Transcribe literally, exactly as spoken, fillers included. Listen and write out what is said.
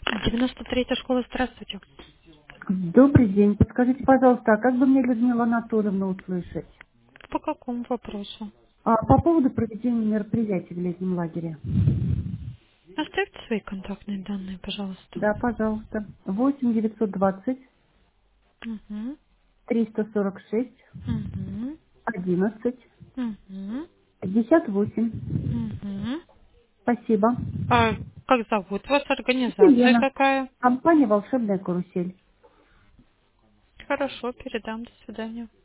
девяносто третья школа, здравствуйте. Добрый день. Подскажите, пожалуйста, а как бы мне Людмилу Анатольевну услышать? По какому вопросу? А, по поводу проведения мероприятий в летнем лагере. Оставьте свои контактные данные, пожалуйста. Да, пожалуйста. Восемь девятьсот двадцать Угу. триста сорок шесть Угу. одиннадцать Угу. пятьдесят восемь. Угу. Спасибо. А как зовут вас? Организация Елена. какая? Компания «Волшебная карусель». Хорошо, передам. До свидания.